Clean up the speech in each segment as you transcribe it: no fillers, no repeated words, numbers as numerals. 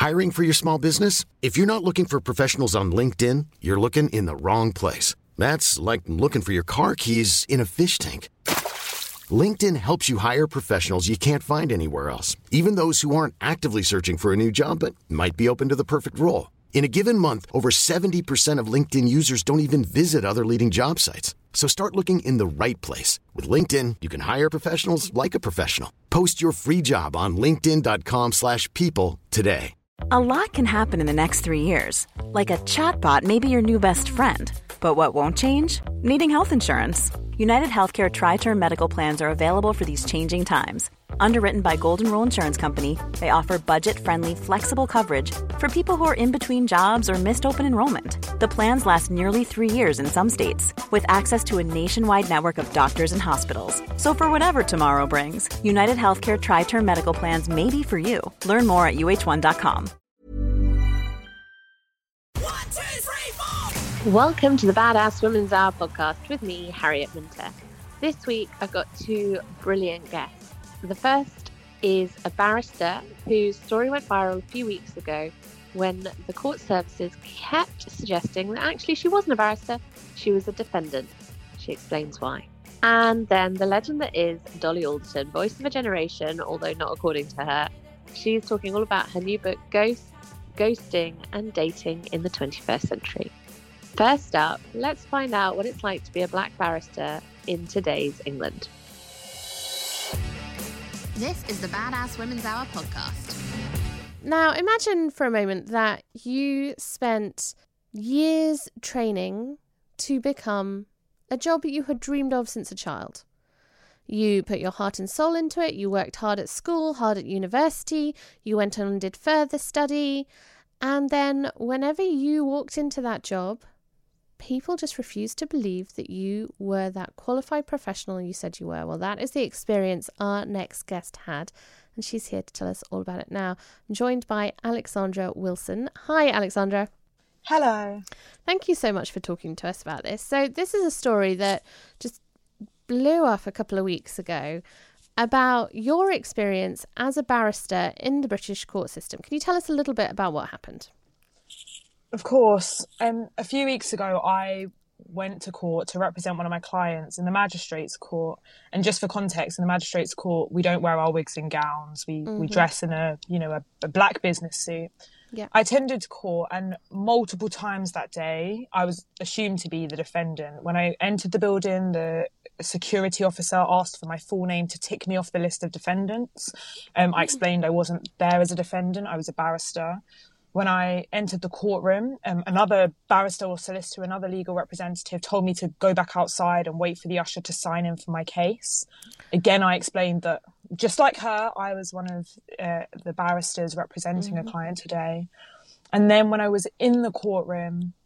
Hiring for your small business? If you're not looking for professionals on LinkedIn, you're looking in the wrong place. That's like looking for your car keys in a fish tank. LinkedIn helps you hire professionals you can't find anywhere else, even those who aren't actively searching for a new job but might be open to the perfect role. In a given month, over 70% of LinkedIn users don't even visit other leading job sites. So start looking in the right place. With LinkedIn, you can hire professionals like a professional. Post your free job on linkedin.com/people today. A lot can happen in the next 3 years. Like a chatbot may be your new best friend. But what won't change? Needing health insurance. United Healthcare Tri-Term Medical Plans are available for these changing times. Underwritten by Golden Rule Insurance Company, they offer budget-friendly, flexible coverage for people who are in between jobs or missed open enrollment. The plans last nearly 3 years in some states, with access to a nationwide network of doctors and hospitals. So for whatever tomorrow brings, United Healthcare Tri-Term Medical Plans may be for you. Learn more at uh1.com. 1, 2, 3, 4. Welcome to the Badass Women's Hour podcast with me, Harriet Minter. This week I've got two brilliant guests. The first is a barrister whose story went viral a few weeks ago when the court services kept suggesting that actually she wasn't a barrister, she was a defendant. She explains why. And then the legend that is Dolly Alderton, voice of a generation, although not according to her. She's talking all about her new book, Ghosting and Dating in the 21st Century. First up, let's find out what it's like to be a black barrister in today's England. This is the Badass Women's Hour podcast. Now, imagine for a moment that you spent years training to become a job that you had dreamed of since a child. You put your heart and soul into it. You worked hard at school, hard at university. You went on and did further study. And then whenever you walked into that job, people just refused to believe that you were that qualified professional you said you were. Well, that is the experience our next guest had, and she's here to tell us all about it now. I'm joined by Alexandra Wilson. Hi, Alexandra. Hello. Thank you so much for talking to us about this. So this is a story that just blew up a couple of weeks ago about your experience as a barrister in the British court system. Can you tell us a little bit about what happened? Of course. A few weeks ago, I went to court to represent one of my clients in the magistrates' court. And just for context, in the magistrates' court, we don't wear our wigs and gowns. We dress in a black business suit. Yeah. I attended court, and multiple times that day, I was assumed to be the defendant. When I entered the building, the security officer asked for my full name to tick me off the list of defendants. I explained I wasn't there as a defendant, I was a barrister. When I entered the courtroom, another barrister or solicitor, another legal representative told me to go back outside and wait for the usher to sign in for my case. Again, I explained that, just like her, I was one of the barristers representing a client today. And then when I was in the courtroom,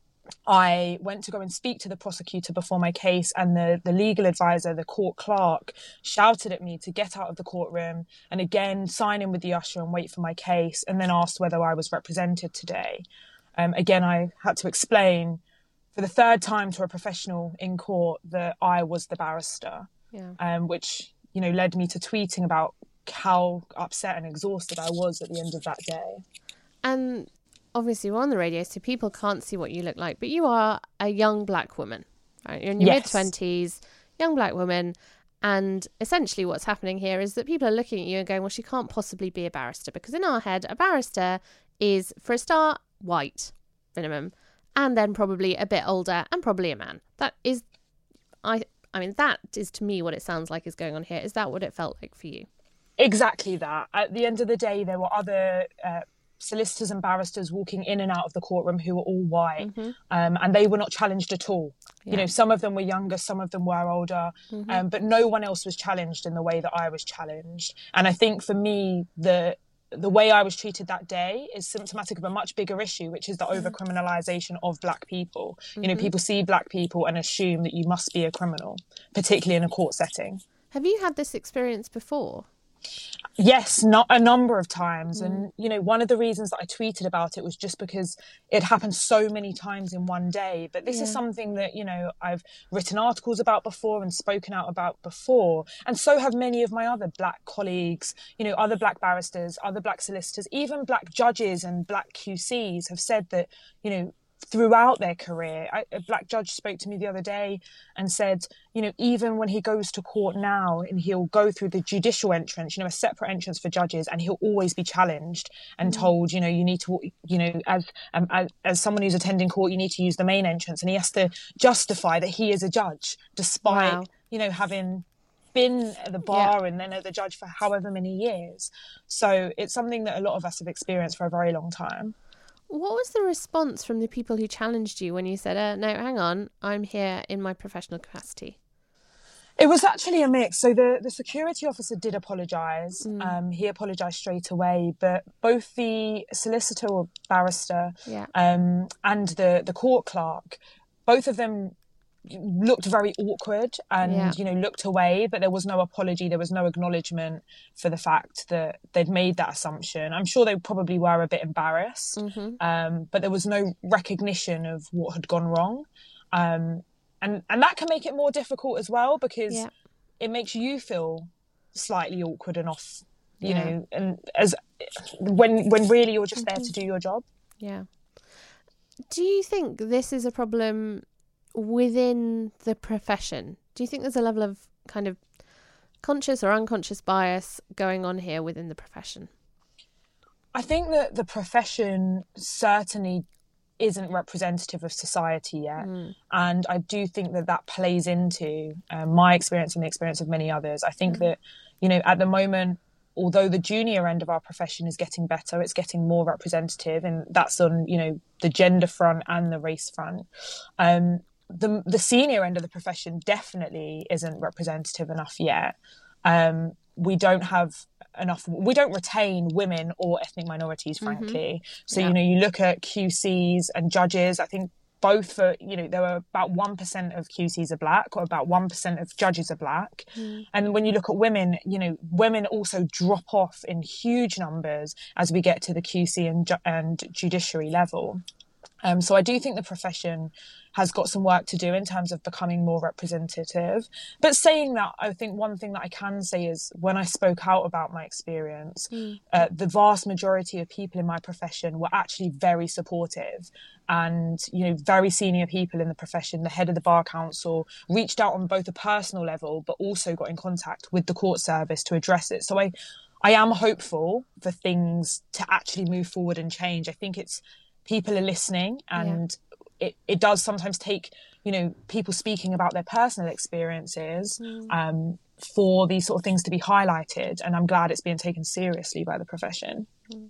I went to go and speak to the prosecutor before my case, and the legal advisor, the court clerk, shouted at me to get out of the courtroom and again sign in with the usher and wait for my case, and then asked whether I was represented today. Again, I had to explain for the third time to a professional in court that I was the barrister, which led me to tweeting about how upset and exhausted I was at the end of that day. And obviously we're on the radio, so people can't see what you look like, but you are a young black woman, right? You're in your mid-20s, young black woman, and essentially what's happening here is that people are looking at you and going, well, she can't possibly be a barrister, because in our head, a barrister is, for a start, white, minimum, and then probably a bit older and probably a man. That is, I mean, that is to me what it sounds like is going on here. Is that what it felt like for you? Exactly that. At the end of the day, there were other solicitors and barristers walking in and out of the courtroom who were all white, and they were not challenged at all. Yeah. Some of them were younger, some of them were older, but no one else was challenged in the way that I was challenged. And I think for me, the way I was treated that day is symptomatic of a much bigger issue, which is the over-criminalisation of black people. People see black people and assume that you must be a criminal, particularly in a court setting. Have you had this experience before? Yes, not a number of times. And, you know, one of the reasons that I tweeted about it was just because it happened so many times in one day. But this is something that, you know, I've written articles about before and spoken out about before. And so have many of my other black colleagues, you know, other black barristers, other black solicitors, even black judges and black QCs have said that, you know, throughout their career. A black judge spoke to me the other day and said, you know, even when he goes to court now and he'll go through the judicial entrance, you know, a separate entrance for judges, and he'll always be challenged and told, you know, you need to, you know, as someone who's attending court, you need to use the main entrance, and he has to justify that he is a judge despite, you know, having been at the bar and then at the judge for however many years. So it's something that a lot of us have experienced for a very long time. What was the response from the people who challenged you when you said, no, hang on, I'm here in my professional capacity? It was actually a mix. So the security officer did apologise. He apologised straight away. But both the solicitor or barrister and the court clerk, both of them looked very awkward and you know, looked away, but there was no apology, there was no acknowledgement for the fact that they'd made that assumption. I'm sure they probably were a bit embarrassed, but there was no recognition of what had gone wrong, and that can make it more difficult as well, because it makes you feel slightly awkward and off, you know, and as when really you're just there to do your job. Do you think this is a problem within the profession? Do you think there's a level of kind of conscious or unconscious bias going on here within the profession? I think that the profession certainly isn't representative of society yet. And I do think that that plays into my experience and the experience of many others. I think that, you know, at the moment, although the junior end of our profession is getting better, it's getting more representative, and that's on, you know, the gender front and the race front. The senior end of the profession definitely isn't representative enough yet. We don't have enough, we don't retain women or ethnic minorities, frankly. So, you know, you look at QCs and judges, I think both for, you know, there were about 1% of QCs are black, or about 1% of judges are black. And when you look at women, you know, women also drop off in huge numbers as we get to the QC and judiciary level. So I do think the profession has got some work to do in terms of becoming more representative. But saying that, I think one thing that I can say is when I spoke out about my experience, the vast majority of people in my profession were actually very supportive. And, you know, very senior people in the profession, the head of the Bar Council, reached out on both a personal level, but also got in contact with the court service to address it. So I am hopeful for things to actually move forward and change. I think it's people are listening, and it does sometimes take, you know, people speaking about their personal experiences for these sort of things to be highlighted. And I'm glad it's being taken seriously by the profession.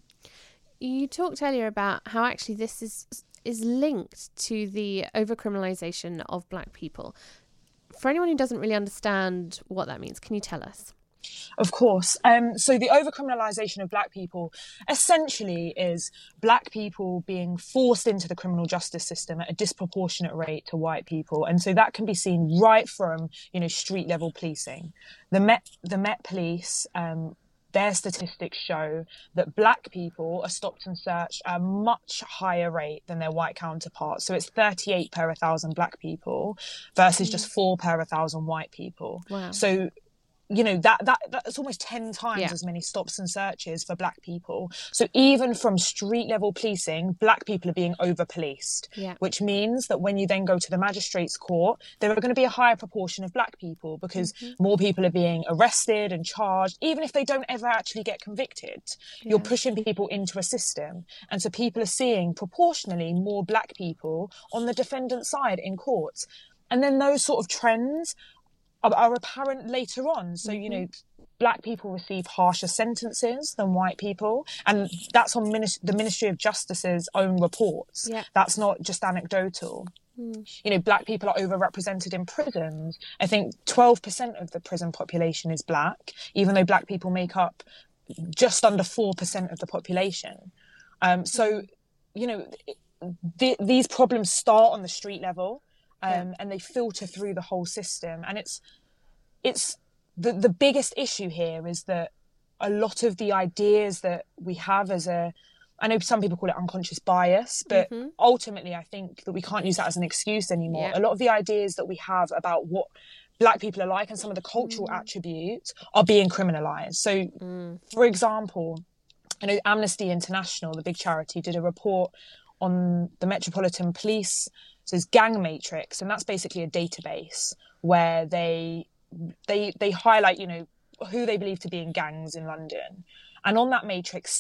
You talked earlier about how actually this is linked to the overcriminalisation of black people. For anyone who doesn't really understand what that means, can you tell us? Of course. So the overcriminalisation of black people essentially is black people being forced into the criminal justice system at a disproportionate rate to white people. And so that can be seen right from, you know, street level policing. The Met Police, their statistics show that black people are stopped and searched at a much higher rate than their white counterparts. So it's 38 per 1,000 black people versus just 4 per 1,000 white people. Wow. So, you know, that's almost 10 times as many stops and searches for black people. So even from street level policing, black people are being over policed, which means that when you then go to the magistrate's court, there are going to be a higher proportion of black people, because more people are being arrested and charged, even if they don't ever actually get convicted. You're pushing people into a system. And so people are seeing proportionally more black people on the defendant's side in courts. And then those sort of trends are apparent later on. So, you know, black people receive harsher sentences than white people. And that's on the Ministry of Justice's own reports. That's not just anecdotal. You know, black people are overrepresented in prisons. I think 12% of the prison population is black, even though black people make up just under 4% of the population. So, you know, these problems start on the street level. And they filter through the whole system. And it's the biggest issue here is that a lot of the ideas that we have I know some people call it unconscious bias, but ultimately I think that we can't use that as an excuse anymore. A lot of the ideas that we have about what Black people are like and some of the cultural attributes are being criminalised. So, for example, I know Amnesty International, the big charity, did a report on the Metropolitan Police, so it's Gang Matrix, and that's basically a database where they highlight, who they believe to be in gangs in London. And on that matrix,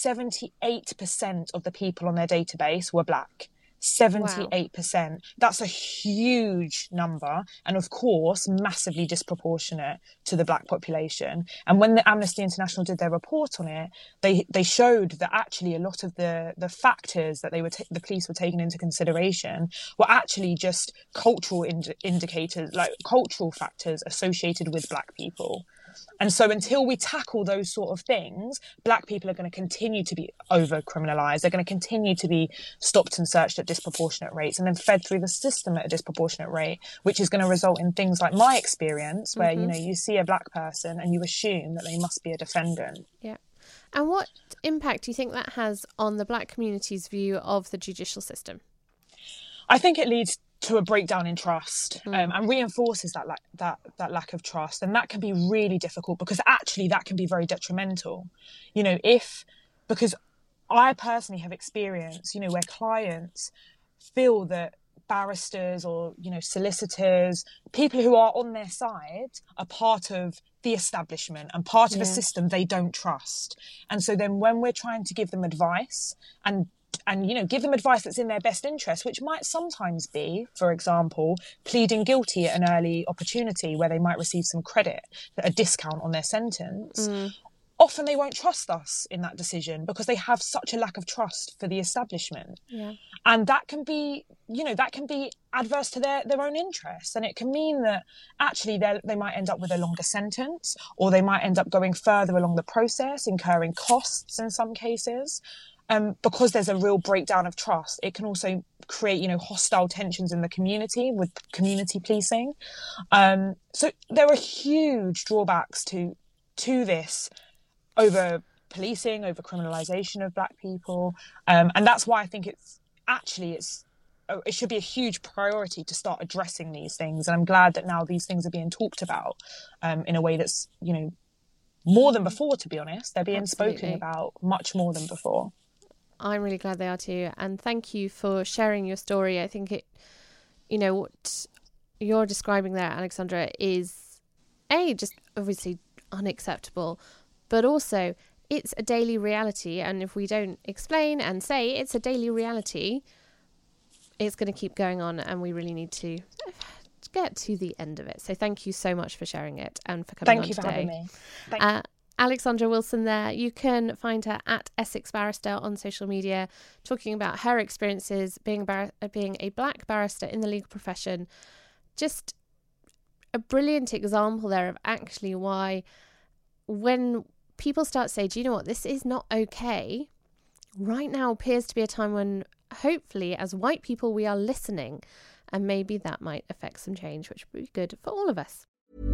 78% of the people on their database were Black. 78%. Wow. That's a huge number, and of course massively disproportionate to the Black population. And when the Amnesty International did their report on it, they showed that actually a lot of the factors that the police were taking into consideration were actually just cultural indicators, like cultural factors associated with Black people. And so until we tackle those sort of things, Black people are going to continue to be over-criminalised. They're going to continue to be stopped and searched at disproportionate rates and then fed through the system at a disproportionate rate, which is going to result in things like my experience where, you see a Black person and you assume that they must be a defendant. Yeah. And what impact do you think that has on the Black community's view of the judicial system? I think it leads to a breakdown in trust and reinforces that lack of trust. And that can be really difficult because actually that can be very detrimental. Because I personally have experienced, where clients feel that barristers or, solicitors, people who are on their side are part of the establishment and part of a system they don't trust. And so then when we're trying to give them advice and give them advice that's in their best interest, which might sometimes be, for example, pleading guilty at an early opportunity where they might receive some credit, a discount on their sentence. Often they won't trust us in that decision because they have such a lack of trust for the establishment. Yeah. And that can be, adverse to their own interests. And it can mean that actually they might end up with a longer sentence, or they might end up going further along the process, incurring costs in some cases. Because there's a real breakdown of trust. It can also create, hostile tensions in the community with community policing. So there are huge drawbacks to this over policing, over criminalisation of Black people. And that's why I think it should be a huge priority to start addressing these things. And I'm glad that now these things are being talked about in a way that's, more than before, to be honest. They're being spoken about much more than before. I'm really glad they are too. And thank you for sharing your story. I think what you're describing there, Alexandra, is just obviously unacceptable, but also it's a daily reality. And if we don't explain and say it's a daily reality, it's going to keep going on, and we really need to get to the end of it. So thank you so much for sharing it and for coming on today. Thank you for having me. Alexandra Wilson there. You can find her at Essex Barrister on social media, talking about her experiences being a Black barrister in the legal profession. Just a brilliant example there of actually why when people start to say, do you know what, this is not okay, right now appears to be a time when hopefully as white people we are listening, and maybe that might affect some change, which would be good for all of us.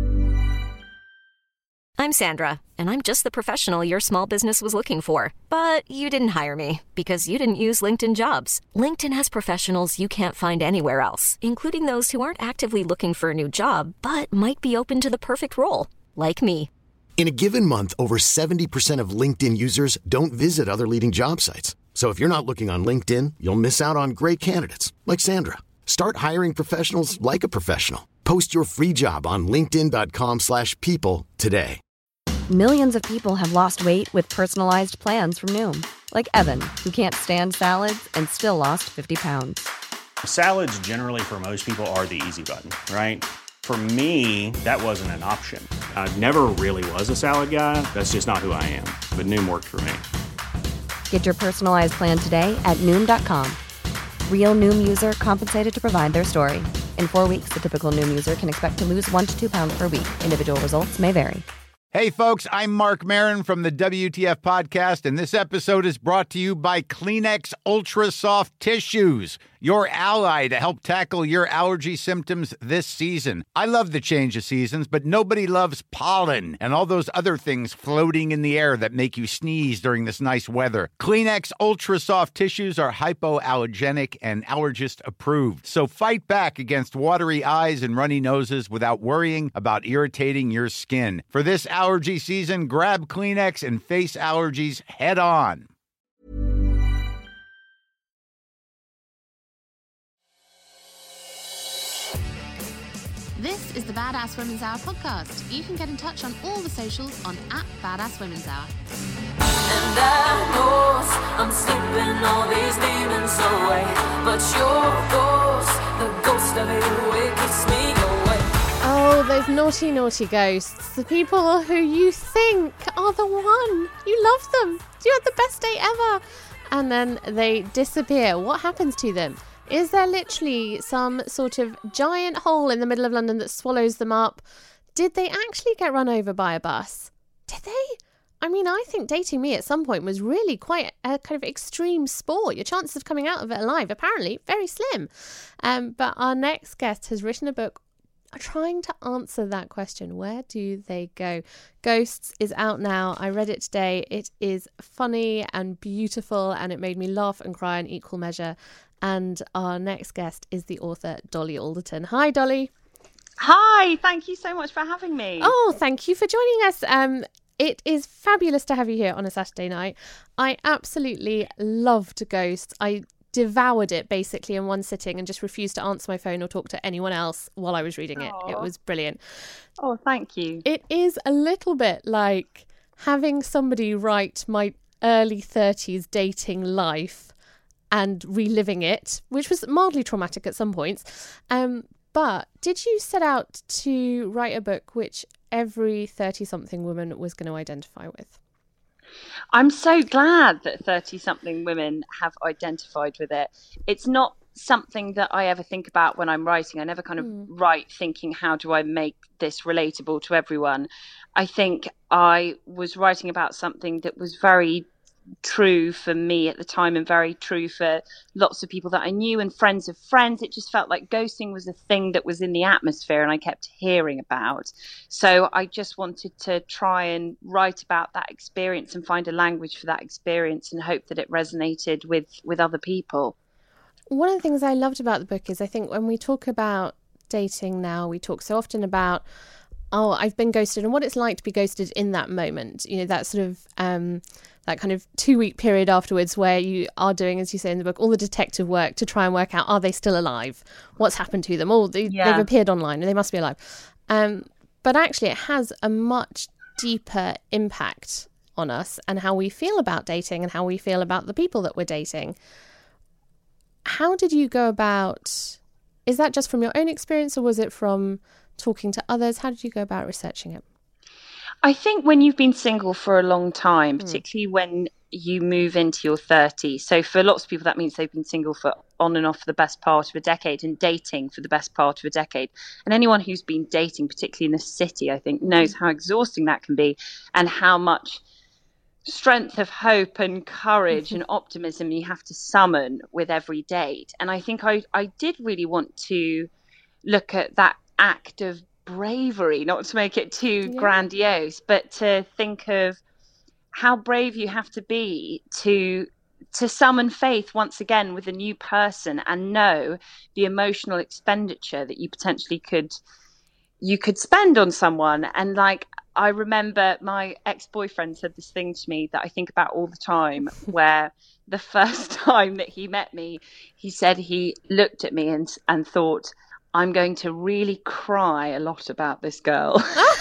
I'm Sandra, and I'm just the professional your small business was looking for. But you didn't hire me because you didn't use LinkedIn Jobs. LinkedIn has professionals you can't find anywhere else, including those who aren't actively looking for a new job, but might be open to the perfect role, like me. In a given month, over 70% of LinkedIn users don't visit other leading job sites. So if you're not looking on LinkedIn, you'll miss out on great candidates like Sandra. Start hiring professionals like a professional. Post your free job on linkedin.com/people today. Millions of people have lost weight with personalized plans from Noom. Like Evan, who can't stand salads and still lost 50 pounds. Salads generally for most people are the easy button, right? For me, that wasn't an option. I never really was a salad guy. That's just not who I am. But Noom worked for me. Get your personalized plan today at Noom.com. Real Noom user compensated to provide their story. In 4 weeks, the typical Noom user can expect to lose 1 to 2 pounds per week. Individual results may vary. Hey, folks, I'm Mark Maron from the WTF Podcast, and this episode is brought to you by Kleenex Ultra Soft Tissues, your ally to help tackle your allergy symptoms this season. I love the change of seasons, but nobody loves pollen and all those other things floating in the air that make you sneeze during this nice weather. Kleenex Ultra Soft Tissues are hypoallergenic and allergist approved, so fight back against watery eyes and runny noses without worrying about irritating your skin. For this allergy season, grab Kleenex and face allergies head on. This is the Badass Women's Hour podcast. You can get in touch on all the socials on @Badass Women's Hour. And I know I'm slipping all these demons away, but your ghost, the ghost of you, it keeps me away. Oh, those naughty, naughty ghosts. The people who you think are the one. You love them. You had the best day ever. And then they disappear. What happens to them? Is there literally some sort of giant hole in the middle of London that swallows them up? Did they actually get run over by a bus? Did they? I mean, I think dating me at some point was really quite a kind of extreme sport. Your chances of coming out of it alive, apparently, very slim. But our next guest has written a book trying to answer that question. Where do they go? Ghosts is out now. I read it today. It is funny and beautiful, and it made me laugh and cry in equal measure. And our next guest is the author, Dolly Alderton. Hi, Dolly. Hi, thank you so much for having me. Oh, thank you for joining us. It is fabulous to have you here on a Saturday night. I absolutely loved Ghosts. I devoured it basically in one sitting and just refused to answer my phone or talk to anyone else while I was reading it. It was brilliant. Oh, thank you. It is a little bit like having somebody write my early 30s dating life and reliving it, which was mildly traumatic at some points. But did you set out to write a book which every 30-something woman was going to identify with? I'm so glad that 30-something women have identified with it. It's not something that I ever think about when I'm writing. I never kind of write thinking, how do I make this relatable to everyone? I think I was writing about something that was very true for me at the time and very true for lots of people that I knew and friends of friends. It just felt like ghosting was a thing that was in the atmosphere and I kept hearing about. So I just wanted to try and write about that experience and find a language for that experience and hope that it resonated with other people. One of the things I loved about the book is I think when we talk about dating now, we talk so often about, oh, I've been ghosted and what it's like to be ghosted in that moment. You know, that sort of that kind of 2-week period afterwards where you are doing, as you say in the book, all the detective work to try and work out, are they still alive? What's happened to them? Oh, they've appeared online and they must be alive. But actually it has a much deeper impact on us and how we feel about dating and how we feel about the people that we're dating. How did you go about, is that just from your own experience or was it from talking to others? How did you go about researching it? I think when you've been single for a long time, particularly when you move into your 30s, so for lots of people that means they've been single for on and off for the best part of a decade and dating for the best part of a decade. And anyone who's been dating, particularly in the city, I think knows how exhausting that can be and how much strength of hope and courage and optimism you have to summon with every date. And I think I did really want to look at that act of bravery, not to make it too grandiose, but to think of how brave you have to be to summon faith once again with a new person and know the emotional expenditure that you potentially could spend on someone. And like, I remember my ex-boyfriend said this thing to me that I think about all the time, where the first time that he met me, he said he looked at me and thought, I'm going to really cry a lot about this girl.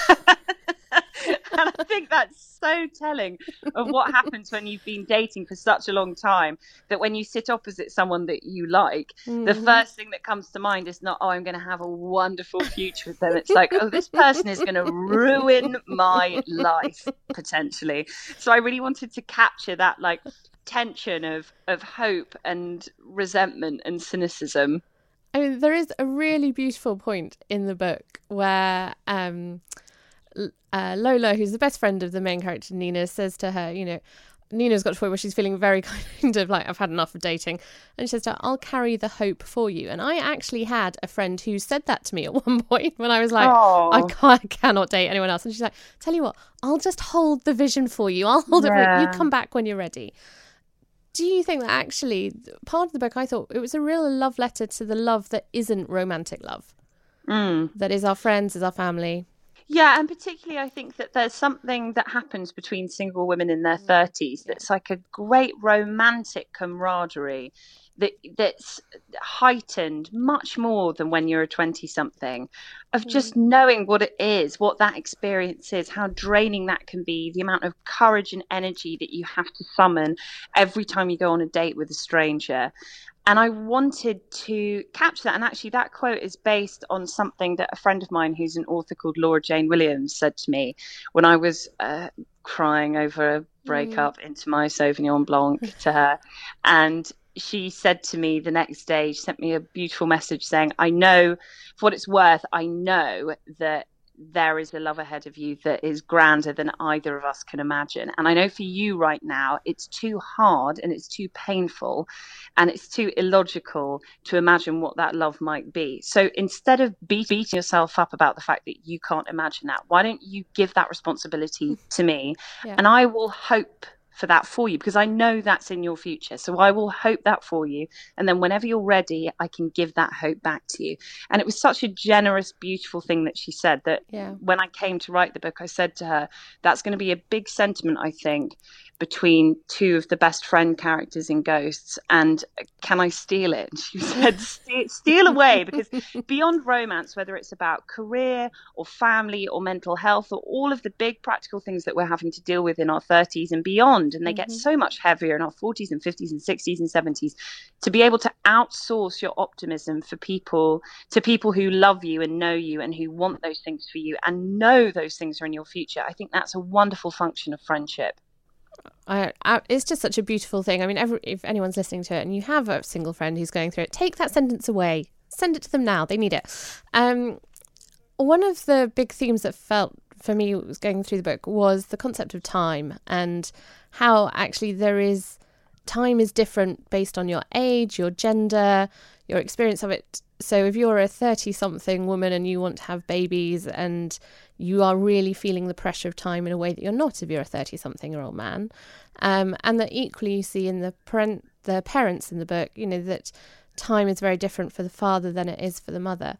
And I think that's so telling of what happens when you've been dating for such a long time, that when you sit opposite someone that you like, the first thing that comes to mind is not, oh, I'm going to have a wonderful future with them. It's like, oh, this person is going to ruin my life, potentially. So I really wanted to capture that like tension of hope and resentment and cynicism. I mean, there is a really beautiful point in the book where Lola, who's the best friend of the main character, Nina, says to her, you know, Nina's got to a point where she's feeling very kind of like, I've had enough of dating. And she says to her, I'll carry the hope for you. And I actually had a friend who said that to me at one point when I was like, I cannot date anyone else. And she's like, tell you what, I'll just hold the vision for you. I'll hold it for you. You come back when you're ready. Do you think that actually, part of the book, I thought it was a real love letter to the love that isn't romantic love? That is our friends, is our family. Yeah, and particularly I think that there's something that happens between single women in their 30s that's like a great romantic camaraderie that's heightened much more than when you're a 20-something, of just knowing what it is, what that experience is, how draining that can be, the amount of courage and energy that you have to summon every time you go on a date with a stranger. And I wanted to capture that. And actually, that quote is based on something that a friend of mine who's an author called Laura Jane Williams said to me when I was crying over a breakup into my Sauvignon Blanc to her. And she said to me the next day, she sent me a beautiful message saying, I know, for what it's worth, I know that there is a love ahead of you that is grander than either of us can imagine. And I know for you right now, it's too hard and it's too painful and it's too illogical to imagine what that love might be. So instead of beating yourself up about the fact that you can't imagine that, why don't you give that responsibility to me? And I will hope for that for you, because I know that's in your future. So I will hope that for you. And then whenever you're ready, I can give that hope back to you. And it was such a generous, beautiful thing that she said, that when I came to write the book, I said to her, that's going to be a big sentiment, I think, between two of the best friend characters in Ghosts, and can I steal it? And she said, steal away, because beyond romance, whether it's about career or family or mental health or all of the big practical things that we're having to deal with in our 30s and beyond, and they get so much heavier in our 40s and 50s and 60s and 70s, to be able to outsource your optimism for people, to people who love you and know you and who want those things for you and know those things are in your future, I think that's a wonderful function of friendship. It's just such a beautiful thing. I mean, if anyone's listening to it and you have a single friend who's going through it, take that sentence away. Send it to them now. They need it. One of the big themes that felt for me was going through the book was the concept of time, and how actually time is different based on your age, your gender, your experience of it. So if you're a 30-something woman and you want to have babies and you are really feeling the pressure of time in a way that you're not if you're a 30-something-year-old man, and that equally you see in the parents in the book, you know, that time is very different for the father than it is for the mother.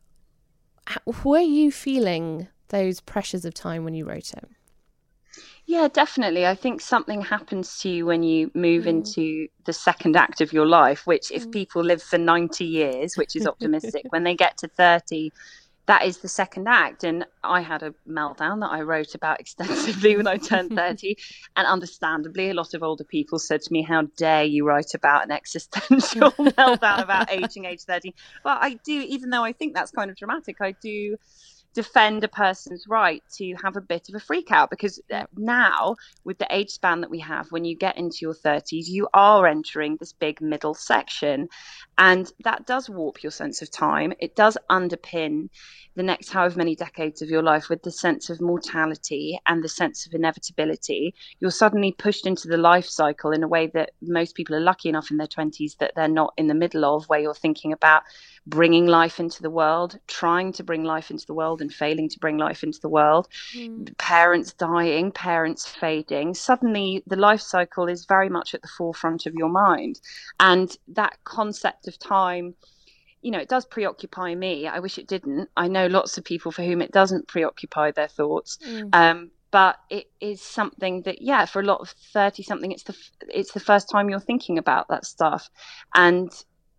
Were you feeling those pressures of time when you wrote it? Yeah, definitely. I think something happens to you when you move into the second act of your life, which if people live for 90 years, which is optimistic, when they get to 30, that is the second act. And I had a meltdown that I wrote about extensively when I turned 30. And understandably, a lot of older people said to me, how dare you write about an existential meltdown about aging age 30? But I do, even though I think that's kind of dramatic, I do defend a person's right to have a bit of a freak out, because now with the age span that we have, when you get into your 30s, you are entering this big middle section, and that does warp your sense of time. It does underpin the next however many decades of your life with the sense of mortality and the sense of inevitability. You're suddenly pushed into the life cycle in a way that most people are lucky enough in their 20s that they're not in the middle of, where you're thinking about bringing life into the world, trying to bring life into the world and failing to bring life into the world, parents dying, parents fading. Suddenly the life cycle is very much at the forefront of your mind. And that concept of time, you know, it does preoccupy me. I wish it didn't. I know lots of people for whom it doesn't preoccupy their thoughts. But it is something that, for a lot of 30-something, it's the first time you're thinking about that stuff. And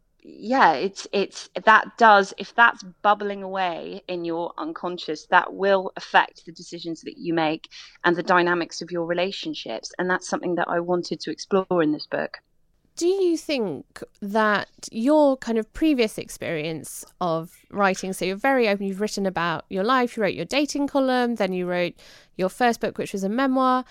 it's that does, if that's bubbling away in your unconscious, that will affect the decisions that you make and the dynamics of your relationships. And that's something that I wanted to explore in this book. Do you think that your kind of previous experience of writing, so you're very open, you've written about your life, you wrote your dating column, then you wrote your first book, which was a memoir.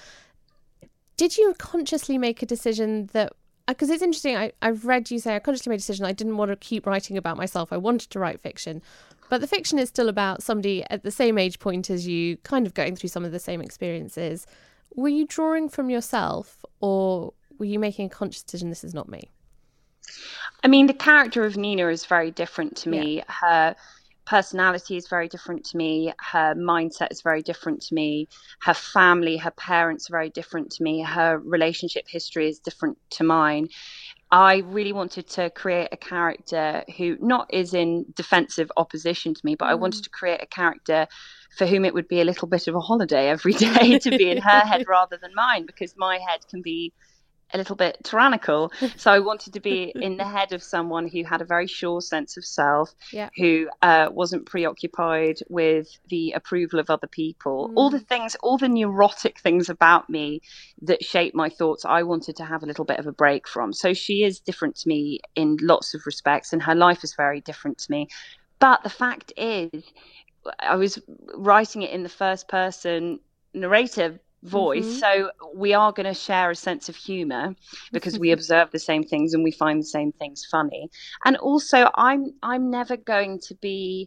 Did you consciously make a decision that, because it's interesting, I've read you say, I consciously made a decision I didn't want to keep writing about myself. I wanted to write fiction. But the fiction is still about somebody at the same age point as you, kind of going through some of the same experiences. Were you drawing from yourself, or were you making a conscious decision, this is not me? I mean, the character of Nina is very different to me. Yeah. Her personality is very different to me. Her mindset is very different to me. Her family, her parents are very different to me. Her relationship history is different to mine. I really wanted to create a character who not is in defensive opposition to me, but I wanted to create a character for whom it would be a little bit of a holiday every day to be in her head rather than mine, because my head can be a little bit tyrannical. So I wanted to be in the head of someone who had a very sure sense of self, who wasn't preoccupied with the approval of other people. All the neurotic things about me that shape my thoughts, I wanted to have a little bit of a break from. So she is different to me in lots of respects, and her life is very different to me. But the fact is, I was writing it in the first person narrator voice, so we are going to share a sense of humor because we observe the same things and we find the same things funny. And also I'm never going to be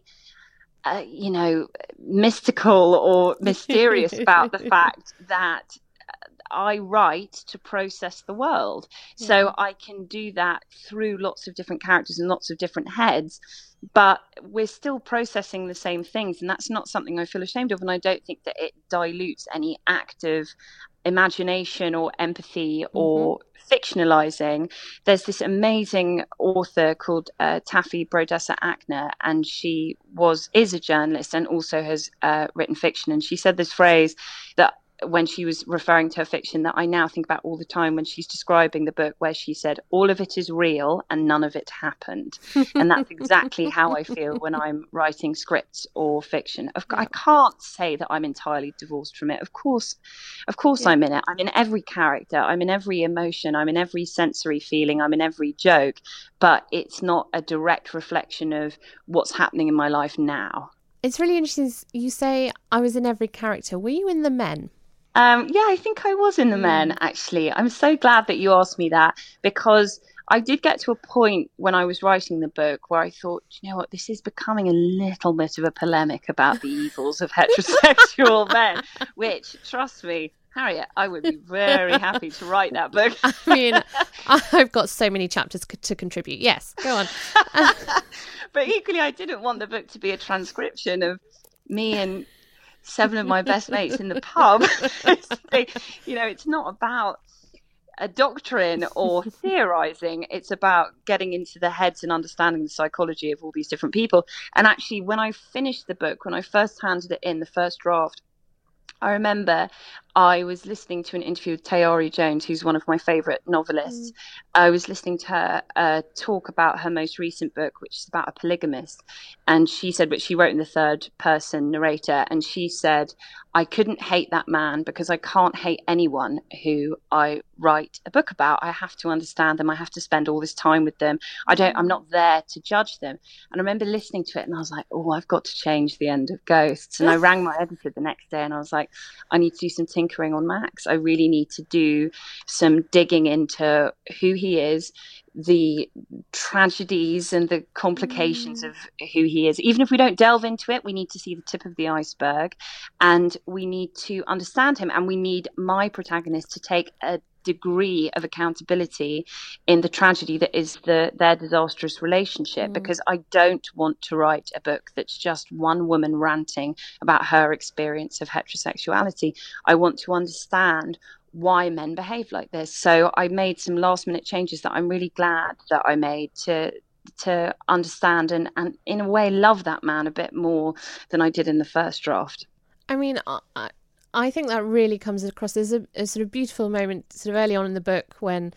mystical or mysterious about the fact that I write to process the world. So I can do that through lots of different characters and lots of different heads, but we're still processing the same things, and that's not something I feel ashamed of, and I don't think that it dilutes any active imagination or empathy or fictionalizing. There's this amazing author called Taffy Brodesser-Akner, and she is a journalist and also has written fiction, and she said this phrase that when she was referring to her fiction that I now think about all the time when she's describing the book, where she said, all of it is real and none of it happened. And that's exactly how I feel when I'm writing scripts or fiction. I can't say that I'm entirely divorced from it. Of course I'm in it. I'm in every character. I'm in every emotion. I'm in every sensory feeling. I'm in every joke. But it's not a direct reflection of what's happening in my life now. It's really interesting. You say I was in every character. Were you in The Men? I think I was in The Men, actually. I'm so glad that you asked me that, because I did get to a point when I was writing the book where I thought, you know what, this is becoming a little bit of a polemic about the evils of heterosexual men, which, trust me, Harriet, I would be very happy to write that book. I mean, I've got so many chapters to contribute. Yes, go on. But equally, I didn't want the book to be a transcription of me and 7 of my best mates in the pub. It's not about a doctrine or theorizing. It's about getting into the heads and understanding the psychology of all these different people. And actually, when I finished the book, when I first handed it in, the first draft, I remember I was listening to an interview with Tayari Jones, who's one of my favourite novelists. I was listening to her talk about her most recent book, which is about a polygamist. And she said, but she wrote in the third person narrator, and she said, I couldn't hate that man because I can't hate anyone who I write a book about. I have to understand them. I have to spend all this time with them. I'm not there to judge them. And I remember listening to it and I was like, oh, I've got to change the end of Ghosts. And I rang my editor the next day and I was like, I need to do some tinkering on Max. I really need to do some digging into who he is, the tragedies and the complications of who he is. Even if we don't delve into it, we need to see the tip of the iceberg, and we need to understand him, and we need my protagonist to take a degree of accountability in the tragedy that is their disastrous relationship, because I don't want to write a book that's just one woman ranting about her experience of heterosexuality. I want to understand why men behave like this. So I made some last minute changes that I'm really glad that I made to understand and in a way love that man a bit more than I did in the first draft. I mean, I think that really comes across. There's a sort of beautiful moment sort of early on in the book when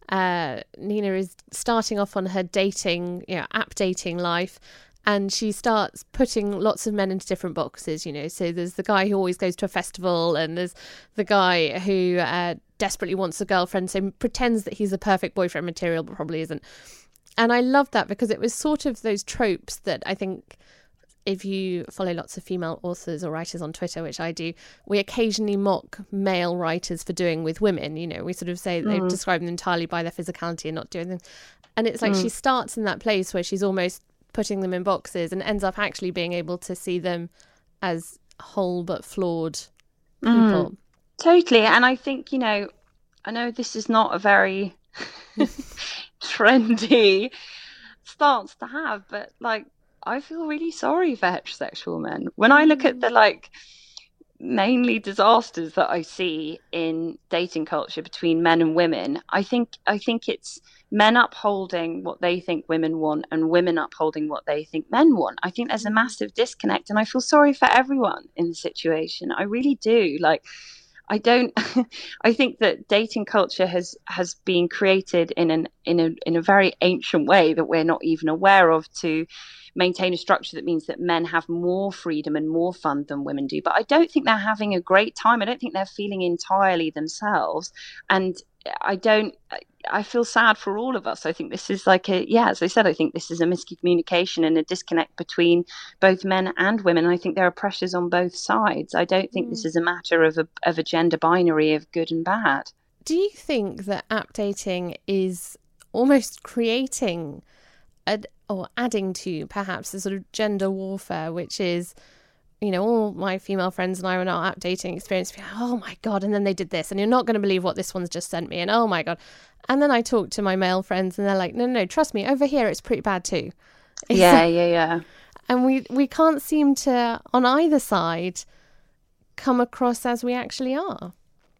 Nina is starting off on her dating, app dating life. And she starts putting lots of men into different boxes, So there's the guy who always goes to a festival, and there's the guy who desperately wants a girlfriend, so pretends that he's the perfect boyfriend material, but probably isn't. And I loved that because it was sort of those tropes that I think, if you follow lots of female authors or writers on Twitter, which I do, we occasionally mock male writers for doing with women. We sort of say they describe them entirely by their physicality and not doing them. And it's like she starts in that place where she's almost putting them in boxes and ends up actually being able to see them as whole but flawed people. Totally. And I think, I know this is not a very trendy stance to have, but like, I feel really sorry for heterosexual men. When I look at the like mainly disasters that I see in dating culture between men and women, I think it's men upholding what they think women want and women upholding what they think men want. I think there's a massive disconnect, and I feel sorry for everyone in the situation. I really do. Like, I think that dating culture has been created in a very ancient way that we're not even aware of, to maintain a structure that means that men have more freedom and more fun than women do. But I don't think they're having a great time. I don't think they're feeling entirely themselves. And I feel sad for all of us. I think this is like as I said, I think this is a miscommunication and a disconnect between both men and women. I think there are pressures on both sides. I don't think this is a matter of a gender binary of good and bad. Do you think that app dating is almost creating or adding to perhaps a sort of gender warfare, which is, all my female friends and I were in our app dating experience. Oh my God. And then they did this, and you're not going to believe what this one's just sent me. And oh my God. And then I talk to my male friends and they're like, no, trust me, over here, it's pretty bad too. Yeah. And we can't seem to, on either side, come across as we actually are.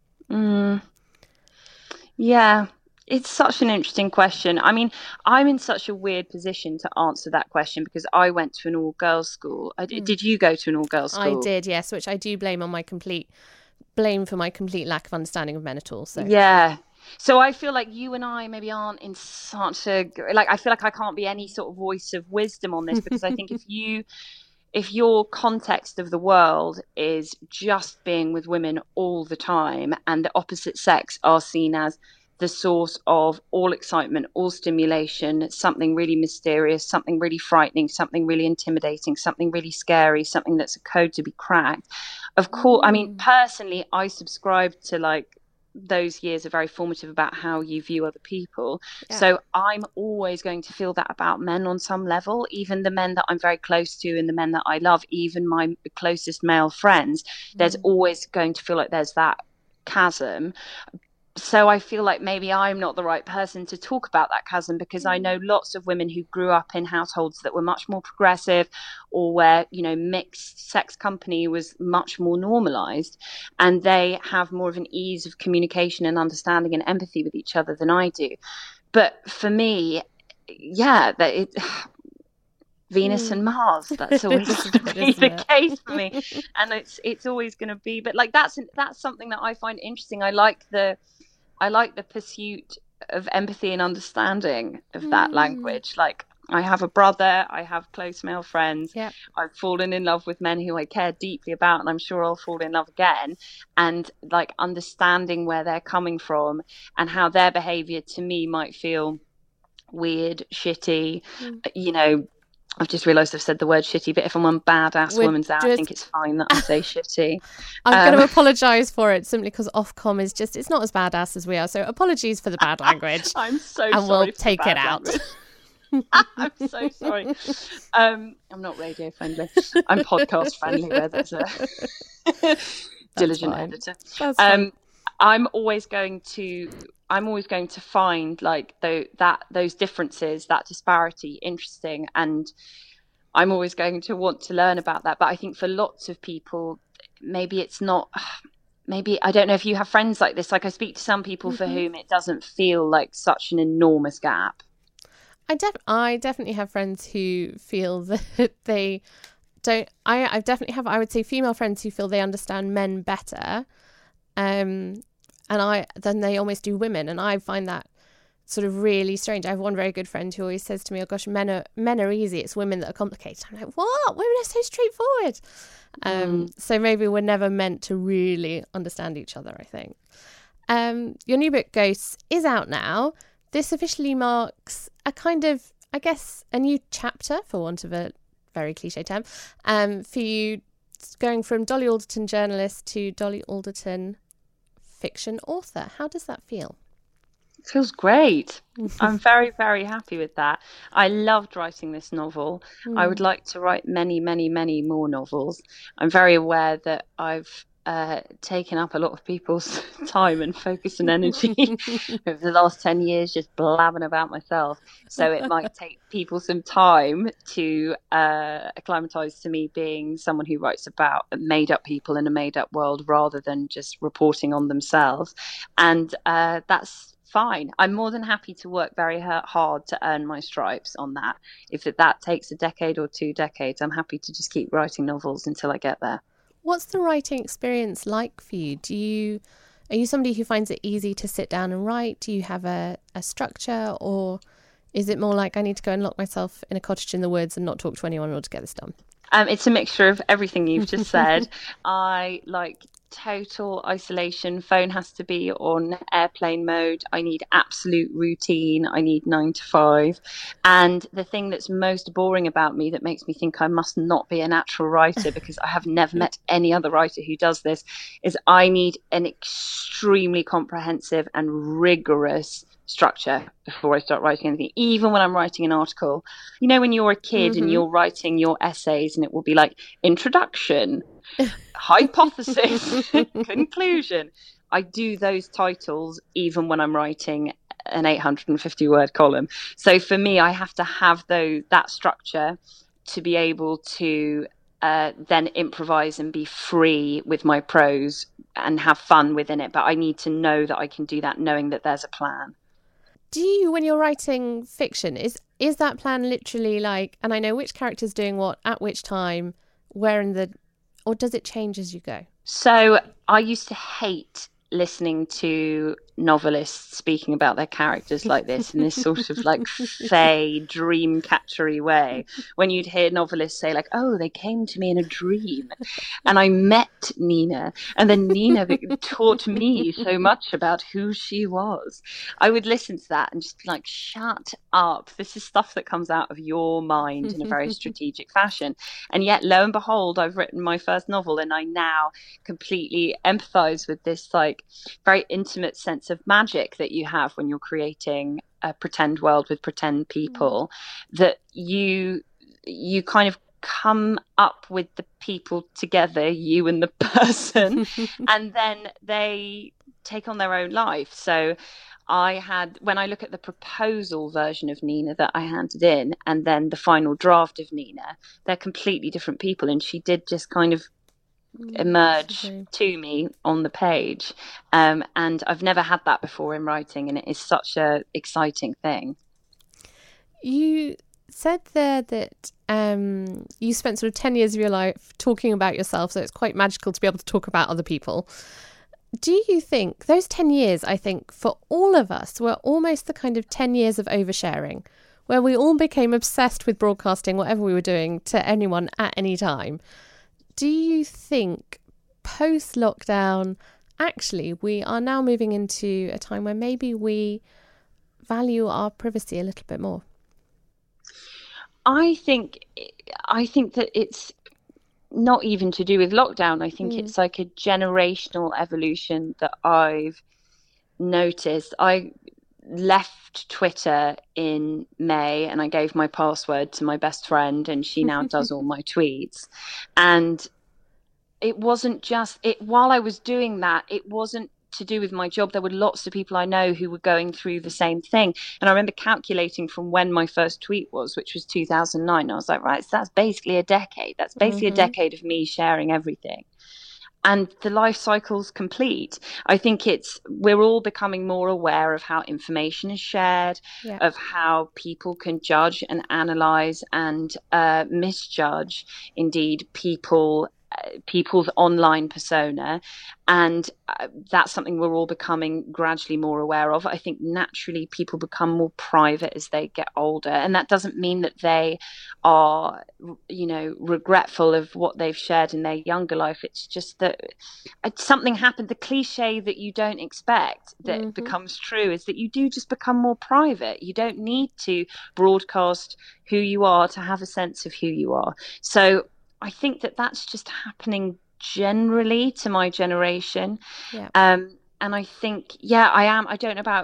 Yeah. It's such an interesting question. I mean, I'm in such a weird position to answer that question because I went to an all-girls school. Did you go to an all-girls school? I did, yes, which I do blame for my complete lack of understanding of men at all. So yeah. So I feel like you and I maybe aren't in such a... Like, I feel like I can't be any sort of voice of wisdom on this, because I think if your context of the world is just being with women all the time, and the opposite sex are seen as the source of all excitement, all stimulation, something really mysterious, something really frightening, something really intimidating, something really scary, something that's a code to be cracked. Of course, I mean, personally, I subscribe to like those years are very formative about how you view other people. Yeah. So I'm always going to feel that about men on some level, even the men that I'm very close to and the men that I love, even my closest male friends, there's always going to feel like there's that chasm. So I feel like maybe I'm not the right person to talk about that chasm, because I know lots of women who grew up in households that were much more progressive, or where, mixed sex company was much more normalized, and they have more of an ease of communication and understanding and empathy with each other than I do. But for me, Venus and Mars, that's always the case for me. And it's always going to be, but like that's something that I find interesting. I like the pursuit of empathy and understanding of that language. Like, I have a brother, I have close male friends. Yep. I've fallen in love with men who I care deeply about, and I'm sure I'll fall in love again. And like understanding where they're coming from and how their behavior to me might feel weird, shitty, I've just realised I've said the word shitty, but if I'm on Badass Women's Hour, I think it's fine that I say shitty. I'm going to apologise for it simply because Ofcom is just, it's not as badass as we are. So apologies for the bad language. I'm so sorry. And we'll take it out. I'm so sorry. I'm not radio friendly. I'm podcast friendly, where there's a diligent editor. That's fine. I'm always going to find like those differences, that disparity interesting, and I'm always going to want to learn about that. But I think for lots of people, maybe it's not. Maybe, I don't know if you have friends like this. Like, I speak to some people for whom it doesn't feel like such an enormous gap. I definitely have friends who feel that they don't. I definitely have, I would say, female friends who feel they understand men better. And then they almost do women, and I find that sort of really strange. I have one very good friend who always says to me, "Oh gosh, men are easy. It's women that are complicated." I'm like, "What? Women are so straightforward." So maybe we're never meant to really understand each other, I think. Your new book, Ghosts, is out now. This officially marks a kind of, I guess, a new chapter, for want of a very cliche term, for you, going from Dolly Alderton journalist to Dolly Alderton fiction author. How does that feel? It feels great. I'm very, very happy with that. I loved writing this novel. I would like to write many, many, many more novels. I'm very aware that I've taken up a lot of people's time and focus and energy over the last 10 years just blabbing about myself. So it might take people some time to acclimatise to me being someone who writes about made up people in a made up world rather than just reporting on themselves. And that's fine. I'm more than happy to work very hard to earn my stripes on that. If that takes a decade or 2 decades, I'm happy to just keep writing novels until I get there. What's the writing experience like for you? Are you somebody who finds it easy to sit down and write? Do you have a structure, or is it more like I need to go and lock myself in a cottage in the woods and not talk to anyone in order to get this done? It's a mixture of everything you've just said. I like total isolation. Phone has to be on airplane mode. I need absolute routine. I need 9 to 5. And the thing that's most boring about me, that makes me think I must not be a natural writer, because I have never met any other writer who does this, is I need an extremely comprehensive and rigorous structure before I start writing anything. Even when I'm writing an article, you know, when you're a kid and you're writing your essays and it will be like introduction, hypothesis, conclusion. I do those titles even when I'm writing an 850 word column. So for me, I have to have that structure to be able to then improvise and be free with my prose and have fun within it. But I need to know that I can do that, knowing that there's a plan. Do you, when you're writing fiction, is that plan literally like, and I know which character's doing what at which time, where in the, or does it change as you go? So I used to hate listening to novelists speaking about their characters like this, in this sort of like fey dream catchery way, when you'd hear novelists say like, oh, they came to me in a dream and I met Nina, and then Nina taught me so much about who she was. I would listen to that and just be like, shut up, this is stuff that comes out of your mind in a very strategic fashion. And yet, lo and behold, I've written my first novel, and I now completely empathize with this like very intimate sense of magic that you have when you're creating a pretend world with pretend people, that you kind of come up with the people together, you and the person, and then they take on their own life. So when I look at the proposal version of Nina that I handed in, and then the final draft of Nina, they're completely different people, and she did just kind of emerge to me on the page, and I've never had that before in writing, and it is such a exciting thing. You said there that you spent sort of 10 years of your life talking about yourself, so it's quite magical to be able to talk about other people. Do you think those 10 years, I think for all of us, were almost the kind of 10 years of oversharing, where we all became obsessed with broadcasting whatever we were doing to anyone at any time? Do you think post-lockdown, actually, we are now moving into a time where maybe we value our privacy a little bit more? I think that it's not even to do with lockdown. I think it's like a generational evolution that I've noticed. I left Twitter in May, and I gave my password to my best friend, and she now does all my tweets. And it wasn't just it while I was doing that, it wasn't to do with my job. There were lots of people I know who were going through the same thing. And I remember calculating from when my first tweet was, which was 2009. I was like, right, so that's basically a decade. That's basically a decade of me sharing everything. And the life cycle's complete. I think we're all becoming more aware of how information is shared, of how people can judge and analyze and misjudge, indeed, people's online persona. And that's something we're all becoming gradually more aware of. I think naturally people become more private as they get older, and that doesn't mean that they are, regretful of what they've shared in their younger life. It's just that something happened. The cliche that you don't expect that becomes true is that you do just become more private. You don't need to broadcast who you are to have a sense of who you are. So I think that that's just happening generally to my generation. And I think, I don't know about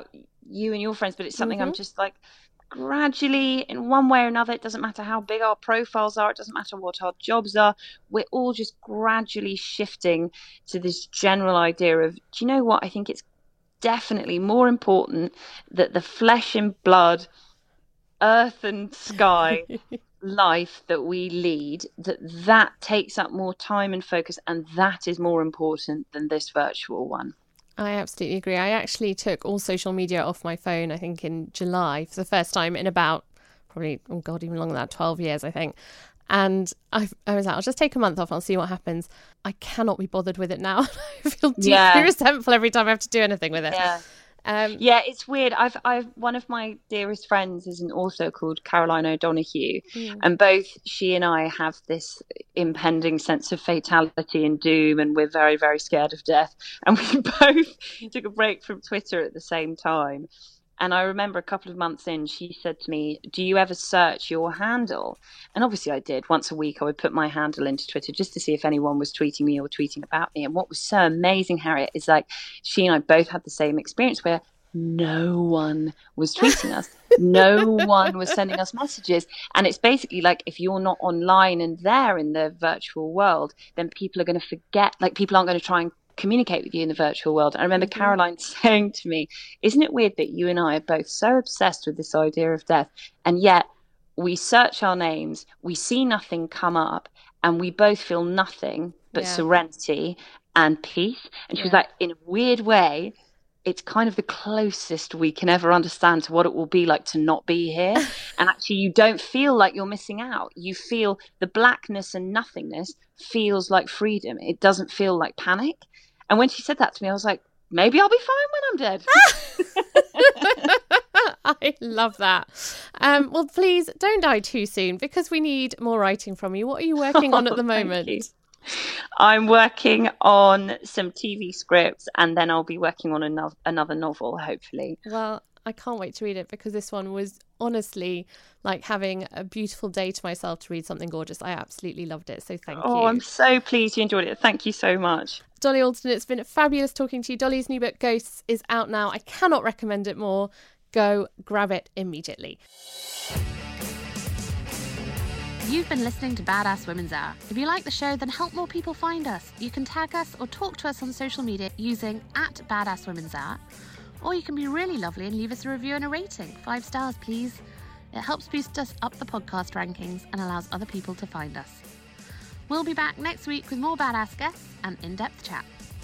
you and your friends, but it's something I'm just like gradually, in one way or another, it doesn't matter how big our profiles are, it doesn't matter what our jobs are, we're all just gradually shifting to this general idea of, do you know what, I think it's definitely more important that the flesh and blood, earth and sky life that we lead, that takes up more time and focus, and that is more important than this virtual one. I absolutely agree. I actually took all social media off my phone, I think in July, for the first time in about probably, oh God, even longer than that, 12 years, I think. And I was like, I'll just take a month off, I'll see what happens. I cannot be bothered with it now. I feel deeply resentful every time I have to do anything with it. Yeah, it's weird. I've one of my dearest friends is an author called Caroline O'Donoghue, and both she and I have this impending sense of fatality and doom, and we're very, very scared of death. And we both took a break from Twitter at the same time. And I remember a couple of months in, she said to me, do you ever search your handle? And obviously I did. Once a week, I would put my handle into Twitter just to see if anyone was tweeting me or tweeting about me. And what was so amazing, Harriet, is like she and I both had the same experience where no one was tweeting us. No one was sending us messages. And it's basically like if you're not online and there in the virtual world, then people are going to forget, like people aren't going to try and communicate with you in the virtual world. I remember Caroline saying to me, isn't it weird that you and I are both so obsessed with this idea of death, and yet we search our names, we see nothing come up, and we both feel nothing but serenity and peace. And she was like, in a weird way, it's kind of the closest we can ever understand to what it will be like to not be here. And actually you don't feel like you're missing out. You feel the blackness and nothingness feels like freedom. It doesn't feel like panic. And when she said that to me, I was like, maybe I'll be fine when I'm dead. I love that. Well, please don't die too soon, because we need more writing from you. What are you working on at the moment? I'm working on some TV scripts, and then I'll be working on another novel, hopefully. Well, I can't wait to read it, because this one was honestly like having a beautiful day to myself to read something gorgeous. I absolutely loved it. So thank you. Oh, I'm so pleased you enjoyed it. Thank you so much. Dolly Alderton, it's been fabulous talking to you. Dolly's new book, Ghosts, is out now. I cannot recommend it more. Go grab it immediately. You've been listening to Badass Women's Hour. If you like the show, then help more people find us. You can tag us or talk to us on social media using @Badass Women's Hour. Or you can be really lovely and leave us a review and a rating. 5 stars, please. It helps boost us up the podcast rankings and allows other people to find us. We'll be back next week with more badass guests and in-depth chat.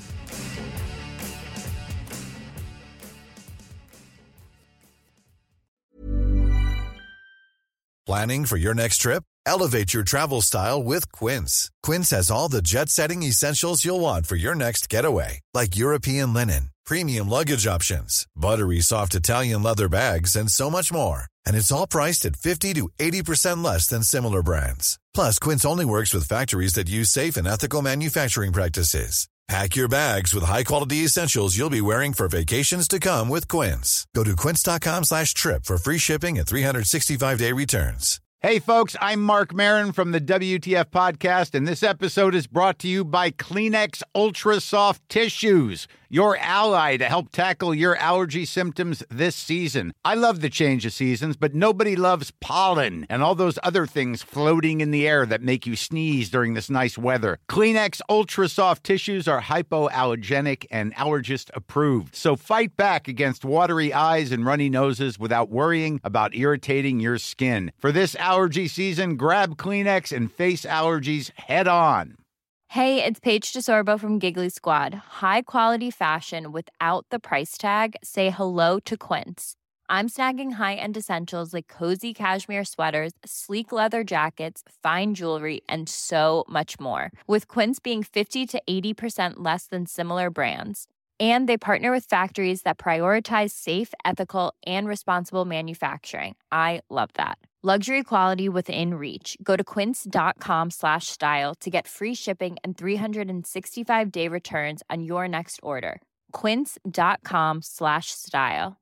Planning for your next trip? Elevate your travel style with Quince. Quince has all the jet-setting essentials you'll want for your next getaway, like European linen, premium luggage options, buttery soft Italian leather bags, and so much more. And it's all priced at 50 to 80% less than similar brands. Plus, Quince only works with factories that use safe and ethical manufacturing practices. Pack your bags with high-quality essentials you'll be wearing for vacations to come with Quince. Go to quince.com/trip for free shipping and 365-day returns. Hey, folks, I'm Mark Maron from the WTF Podcast, and this episode is brought to you by Kleenex Ultra Soft Tissues, your ally to help tackle your allergy symptoms this season. I love the change of seasons, but nobody loves pollen and all those other things floating in the air that make you sneeze during this nice weather. Kleenex Ultra Soft Tissues are hypoallergenic and allergist approved, so fight back against watery eyes and runny noses without worrying about irritating your skin. For this allergy season, grab Kleenex and face allergies head on. Hey, it's Paige DeSorbo from Giggly Squad. High quality fashion without the price tag. Say hello to Quince. I'm snagging high-end essentials like cozy cashmere sweaters, sleek leather jackets, fine jewelry, and so much more. With Quince being 50 to 80% less than similar brands. And they partner with factories that prioritize safe, ethical, and responsible manufacturing. I love that. Luxury quality within reach. Go to quince.com/style to get free shipping and 365-day returns on your next order. Quince.com/style.